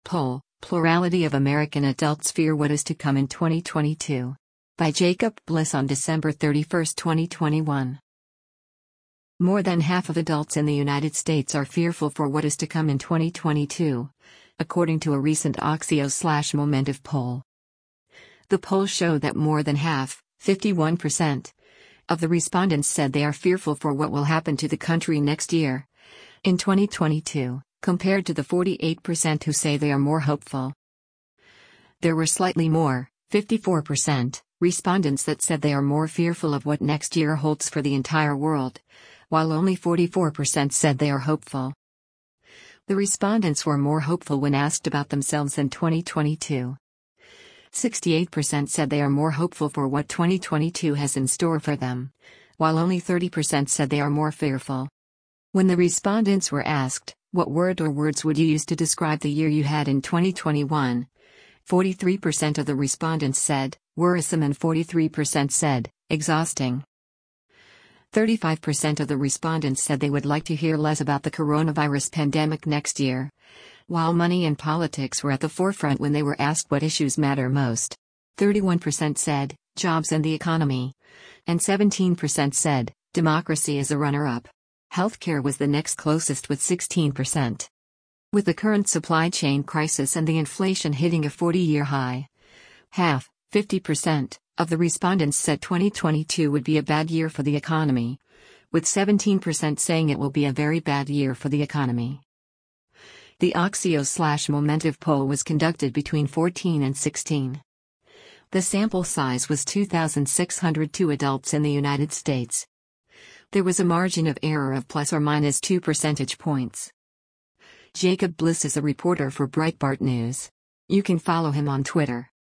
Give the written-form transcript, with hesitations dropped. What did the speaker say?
Poll, Plurality of American Adults Fear What Is to Come in 2022. By Jacob Bliss on December 31, 2021. More than half of adults in the United States are fearful for what is to come in 2022, according to a recent Axios/Momentive poll. The poll showed that more than half, 51%, of the respondents said they are fearful for what will happen to the country next year, in 2022, compared to the 48% who say they are more hopeful. There were slightly more, 54%, respondents that said they are more fearful of what next year holds for the entire world, while only 44% said they are hopeful. The respondents were more hopeful when asked about themselves in 2022. 68% said they are more hopeful for what 2022 has in store for them, while only 30% said they are more fearful. When the respondents were asked, what word or words would you use to describe the year you had in 2021? 43% of the respondents said, worrisome, and 43% said, exhausting. 35% of the respondents said they would like to hear less about the coronavirus pandemic next year, while money and politics were at the forefront when they were asked what issues matter most. 31% said, jobs and the economy, and 17% said, democracy as a runner-up. Healthcare was the next closest with 16%. With the current supply chain crisis and the inflation hitting a 40-year high, 50%, of the respondents said 2022 would be a bad year for the economy, with 17% saying it will be a very bad year for the economy. The Axios/Momentive poll was conducted between 14 and 16. The sample size was 2,602 adults in the United States. There was a margin of error of plus or minus 2 percentage points. Jacob Bliss is a reporter for Breitbart News. You can follow him on Twitter.